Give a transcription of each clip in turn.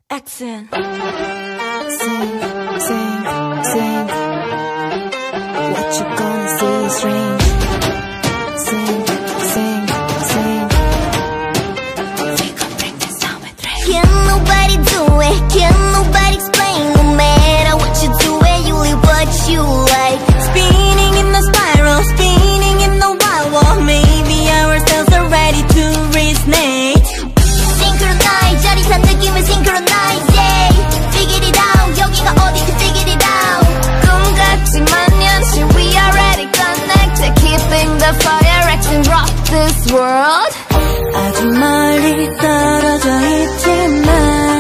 accent. Sing, sing, sing. What you gonna say is strange. Sing, sing, sing. We gon' bring this down with rain. Can't nobody do it, can't nobody explain. No matter what you do it, you live what you like. Spinning in the spiral, spinning in the wild world. Maybe ourselves are ready to resonate. Synchronize, 짜릿한 느낌을 synchronize, yeah. Figure it out, 여기가 어디든 figure it out. 꿈 같지만 현실, we already connected. Keeping the fire, acting rock this world. 아주 멀리 떨어져 있지만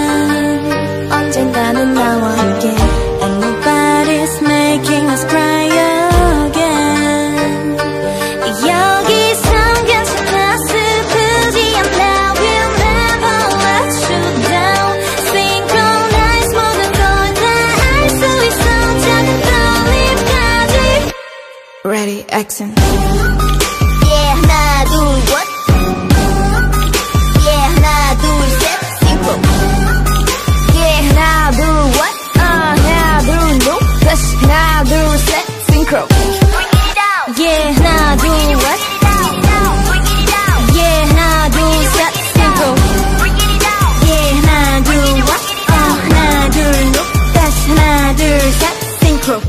언젠가는 나와 함께. And nobody's making us cry again. 여기선 괜찮아, 슬프지 않아. We'll never let you down. Synchronize, 모든 걸 다 알 수 있어. 작은 떨림까지. Ready, action. Yeah, 하나, 둘, what? Yeah, 하나, 둘, 셋, synchro. Yeah, 하나, 둘, what? 하나, 둘, no. 다시 하나, 둘, 셋, synchro. Yeah, 하나, 둘, what? Yeah, 하나, 둘, 셋, synchro. Yeah, 하나, 둘, what? 하나, 둘, no. 다시 하나, 둘, 셋, synchro.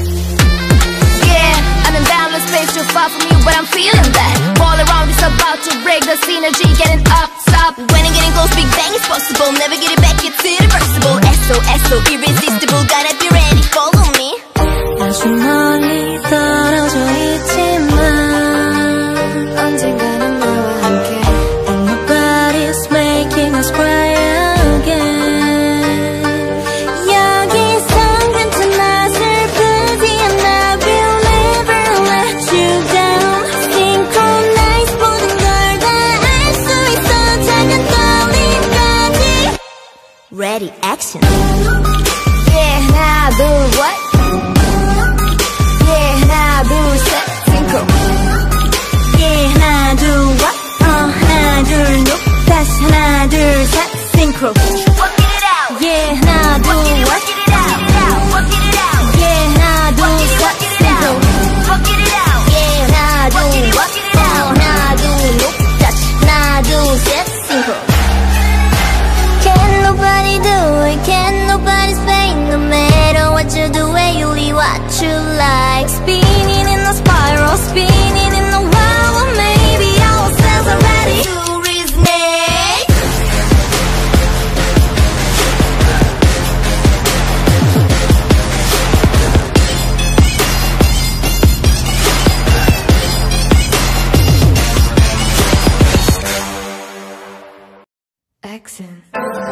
Yeah, I'm in boundless space, too far from you, but I'm feeling that. All around is about to break the synergy, getting up, stop. When I'm getting close, Big Bang is possible. Never get it back, it's irreversible. SO, irresistible, gotta be ready, follow me. 아주 멀리 떨어져 있지만 언젠가는 나와 함께. And nobody's making us cry again. 여기선 괜찮아, 슬프지 않아. We'll never let you down. Synchronize, 모든 걸 다 알 수 있어. 작은 떨림까지. Ready, action. Yeah, 하나, 둘, what? Yeah, 하나, 둘, 셋, synchro. Yeah, 하나, 둘, what? 하나, 둘, no. 다시 하나, 둘, 셋, synchro. Work it out. Yeah, 하나, 둘, what? Work it out. Work it out. Yeah, 하나, 둘, 셋, synchro. Work it out. Yeah, 하나, 둘, what? 하나, 둘, no. 다시 하나, 둘, 셋, synchro. Can't nobody do it, can't nobody say. No matter what you do it, you live what you like. Spinning in the spiral, spinning in the wild. Maybe ourselves are ready to resonate. Action.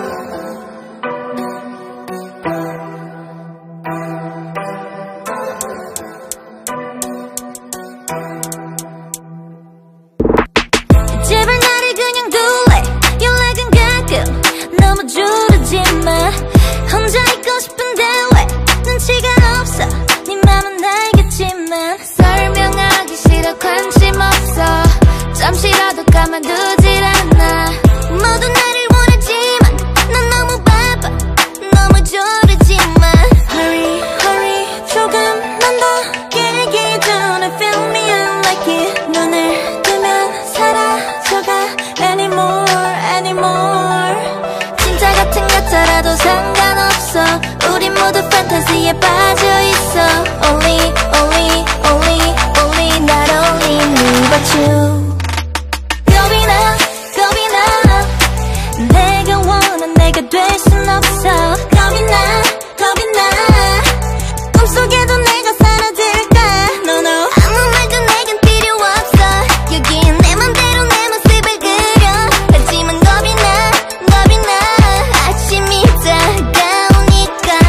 제발 나를 그냥 둘래. 연락은 가끔 너무 주르지 마. 혼자 있고 싶은데 왜 눈치가 없어. 네 맘은 알겠지만 설명하기 싫어. 관심 없어. 잠시라도 가만두질 않아. 모두 나를 원하지만 난 너무 바빠. 너무 조르지만 Hurry, hurry, 조금만 더 길기 전에 fill me in like it. 눈을 뜨면 사라져가 anymore, anymore. 진짜 같은 가짜라도 상관없어. 우린 모두 판타지에 빠져있어. Only, only, only, only, not only me but you. 겁이 나, 겁이 나. 내가 원한 내가 될 순 없어. 겁이 나, 겁이 나. 꿈속에도 내가 사라질까. No, no. 아무 말도 내겐 필요 없어. 여긴 내 맘대로 내 모습을 그려. 하지만 겁이 나, 겁이 나. 아침이 다가오니까.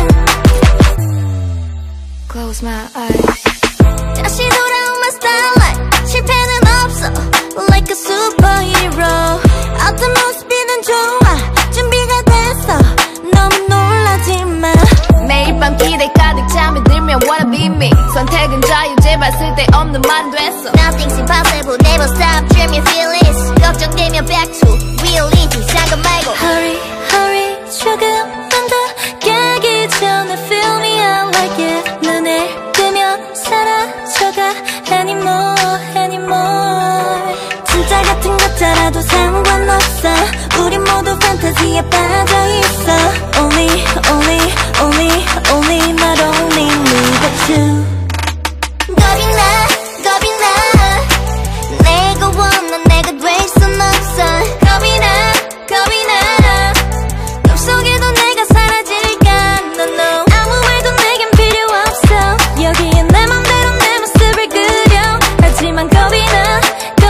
Close my eyes. 다시 돌아온 my starlight. 실패는 없어. Like a superhero. 어떤 모습이든 좋아. 준비가 됐어. 너무 놀라지 마. 매일 밤 기대 가득 잠이 들면 wanna be me. 선택은 자유, 제발 쓸데없는 만 됐어. Nothing's impossible, never stop dreaming feelings. 걱정되면 back to reality. 상관 말고 Hurry, hurry, 조금만 더 깨기 전에 Feel me out like it 눈을 뜨면 사라져가 anymore anymore 진짜 같은 가짜라도 상관없어 우리 모두 판타지에 빠져있어 Only only only only not only me but you 겁이 나 내가 원한 내가 될 순 없어 겁이 나 꿈속에도 내가 사라질까 No no 아무 말도 내겐 필요 없어 여기에 내 맘대로 내 모습을 그려 하지만 겁이 나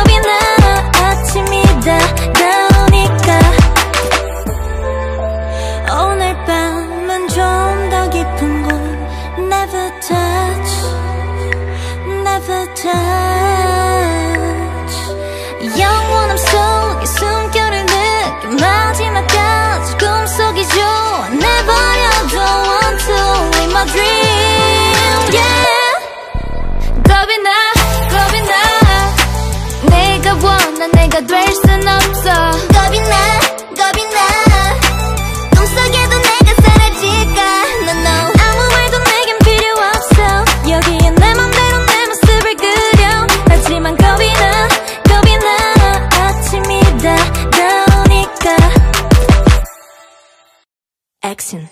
아침이 다가오니까 오늘 밤은 좀 더 깊은 곳 Never touch Never touch 영원함 속에 숨결을 느껴 마지막까지 꿈속이 좋아 Never don't want to leave my dream yeah 겁이 나 내가 원한 내가 될 순 없어 겁이 나 꿈속에도 내가 사라질까 No no 아무 말도 내겐 필요 없어 여기에 내 맘대로 내 모습을 그려 하지만 겁이 나 아침이 다가오니까 액션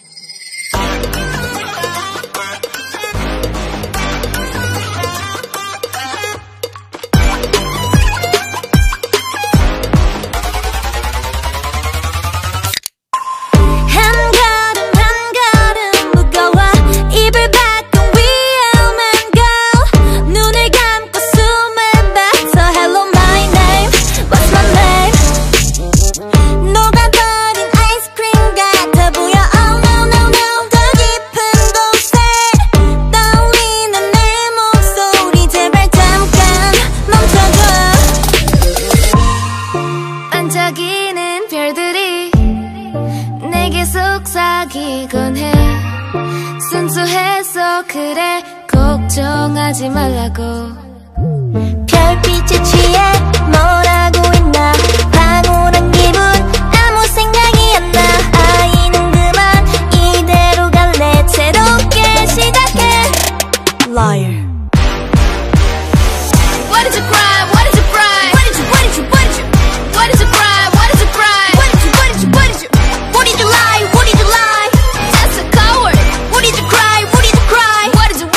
반짝이는 별들이 내게 속삭이곤 해 순수해서 그래 걱정하지 말라고 별빛에 취해 뭐라고 했나 황홀한 기분 아무 생각이 안 나 아이는 그만 이대로 갈래 새롭게 시작해 Liar What did you cry? What did you cry? What did you What did you What did you cry? What did you cry? What did you What did you lie? What did you lie? Just a coward. What did you cry? What did you cry? What did you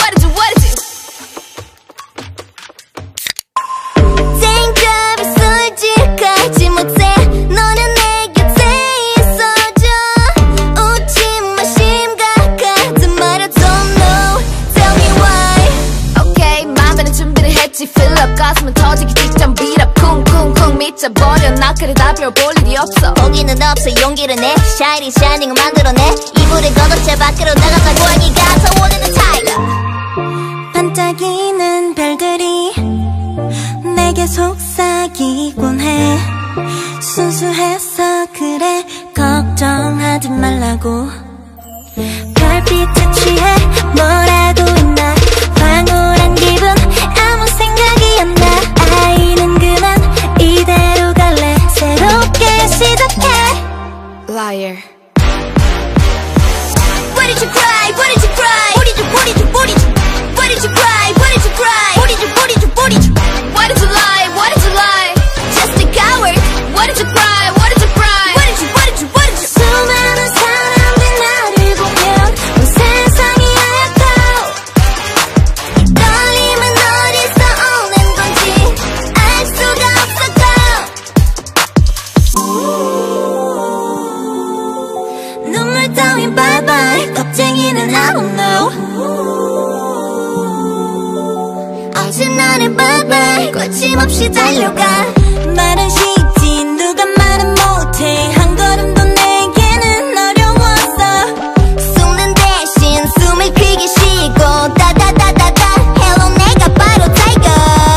생각이 솔직하지 못해 너는 내 곁에 있어줘 웃지 마 심각하지 말아 Don't know Tell me why Okay 마음에는 준비를 했지 Fill up 가슴은 터지기 직전 Beat up 쿵쿵쿵 미쳐버려 나 그래 다 별볼 일이 없어 포기는 없어 용기를 내 Shiny shining 만들어내 이불을 걷어채 밖으로 나가자고 하기가 서원하는 타이거 반짝이는 별들이 내게 속삭이곤 해 순수해서 그래 걱정하지 말라고 별빛에 취해 뭐라고 했나 황홀한 기분 아무 생각이 안 나 아이는 그만 이대로 갈래 새롭게 시작해 Liar What did you cry? What did you cry? What did you What did you What did you cry? What did you cry? What did you Why did you lie? Why did you lie? Just a coward What did you cry? What did you cry? What did you 수많은 사람들 나를 보면 온 세상이 하얗고 떨림은 어디서 오는 건지 알 수가 없었고 눈물 따윈 bye bye 겁쟁이는 I don't know 어제 나를 bye bye 거침없이 달려가 말은 쉽지 누가 말은 못해 한 걸음도 내게는 어려웠어 숨는 대신 숨을 크게 쉬고 다다다다다 Hello 내가 바로 타이거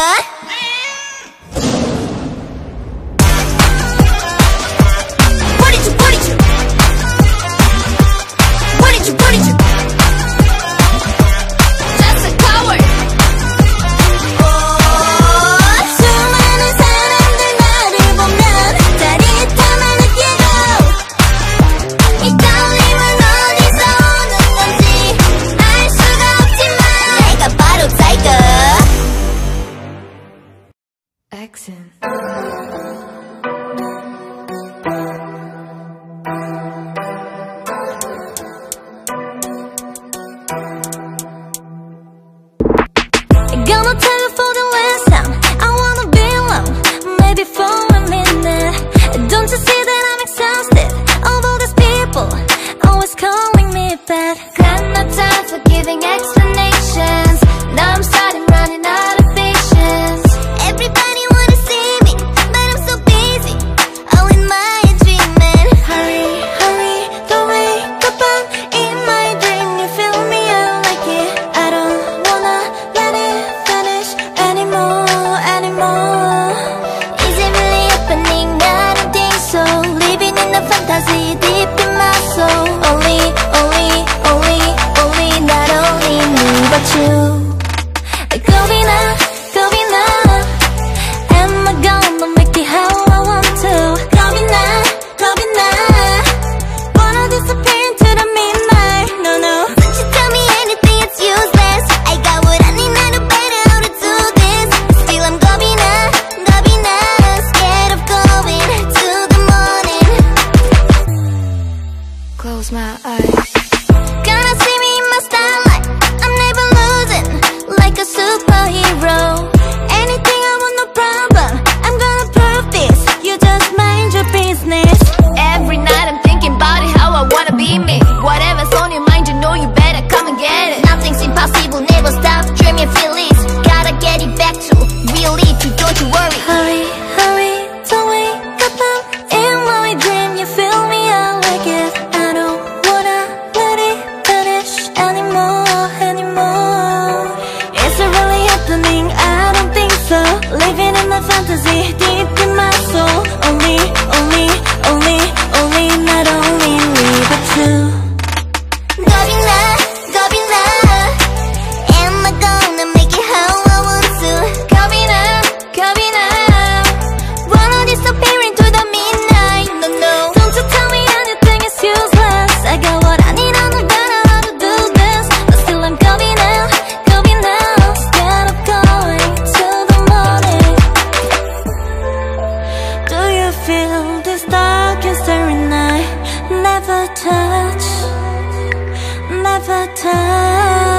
What did you Just a coward 수많은 사람 close my eyes. Gonna see me in my starlight, I'm never losing, like a superhero. Anything I want, no problem, I'm gonna prove this. You just mind your business. Every night I'm thinking about it, how I wanna be me. Whatever's on your mind, you know you better come and get it. Nothing's impossible, never stop dreaming, feel it. Gotta get it back to real it, don't you worry. Hurry, hurry, don't wake up, I'm in my dream. You feel me, I like it. I don't wanna let it finish anymore, anymore. Is it really happening? I don't think so. Living in my fantasy, deep in my soul. Only, only, only, only, not only me, but you. 겁이 나, 겁이 나. Am I gonna make it how I want to? 겁이 나, 겁이 나. Wanna disappear into the midnight. No, no. Don't you tell me anything is useless. I got what I need, I'm not gonna how to do this. But still I'm 겁이 나, 겁이 나. Scared of going to the morning. Do you feel this dark and starry night? Never touch, never touch.